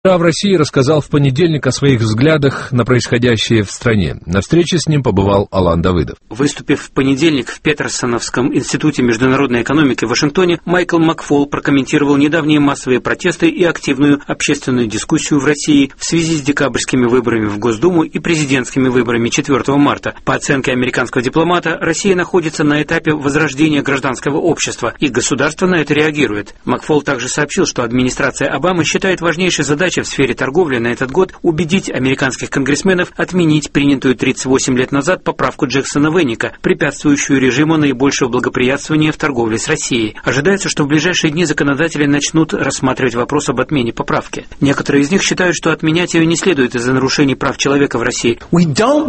В России рассказал в понедельник о своих взглядах на происходящее в стране. На встрече с ним побывал Алан Давыдов. Выступив в понедельник в Петерсоновском институте международной экономики в Вашингтоне, Майкл Макфол прокомментировал недавние массовые протесты и активную общественную дискуссию в России в связи с декабрьскими выборами в Госдуму и президентскими выборами 4 марта. По оценке американского дипломата, Россия находится на этапе возрождения гражданского общества, и государство на это реагирует. Макфол также сообщил, что администрация Обамы считает важнейшей задачей в сфере торговли на этот год убедить американских конгрессменов отменить принятую 38 лет назад поправку Джексона-Веника, препятствующую режиму наибольшего благоприятствования в торговле с Россией. Ожидается, что в ближайшие дни законодатели начнут рассматривать вопрос об отмене поправки. Некоторые из них считают, что отменять ее не следует из-за нарушений прав человека в России. Мы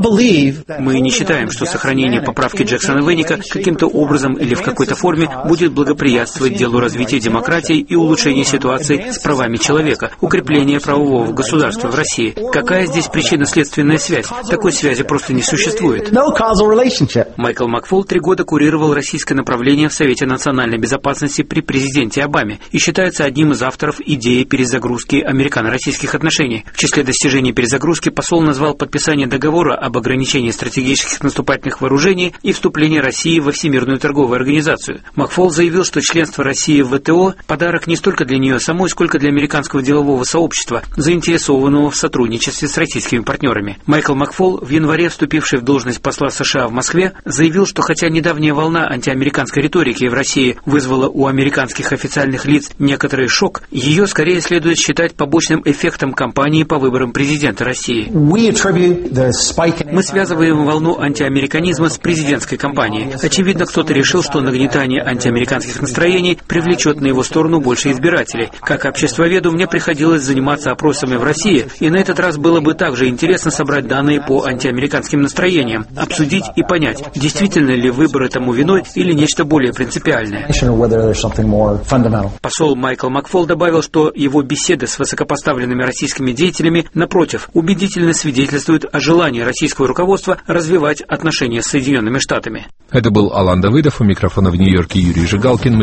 не считаем, что сохранение поправки Джексона-Веника каким-то образом или в какой-то форме будет благоприятствовать делу развития демократии и улучшения ситуации с правами человека, укрепления правового государства в России. Какая здесь причинно-следственная связь? Такой связи просто не существует. Майкл Макфол 3 года курировал российское направление в Совете национальной безопасности при президенте Обаме и считается одним из авторов идеи перезагрузки американо-российских отношений. В числе достижений перезагрузки посол назвал подписание договора об ограничении стратегических наступательных вооружений и вступление России во Всемирную торговую организацию. Макфол заявил, что членство России в ВТО – подарок не столько для нее самой, сколько для американского делового сообщества, заинтересованного в сотрудничестве с российскими партнерами. Майкл Макфол, в январе вступивший в должность посла США в Москве, заявил, что хотя недавняя волна антиамериканской риторики в России вызвала у американских официальных лиц некоторый шок, ее скорее следует считать побочным эффектом кампании по выборам президента России. Мы связываем волну антиамериканизма с президентской кампанией. Очевидно, кто-то решил, что нагнетание антиамериканских настроений привлечет на его сторону больше избирателей. Как обществоведу мне приходилось заниматься опросами в России, и на этот раз было бы также интересно собрать данные по антиамериканским настроениям, обсудить и понять, действительно ли выборы тому виной или нечто более принципиальное. Посол Майкл Макфол добавил, что его беседы с высокопоставленными российскими деятелями, напротив, убедительно свидетельствуют о желании российского руководства развивать отношения с Соединенными Штатами. Это был Алан Давыдов, у микрофона в Нью-Йорке Юрий Жигалкин.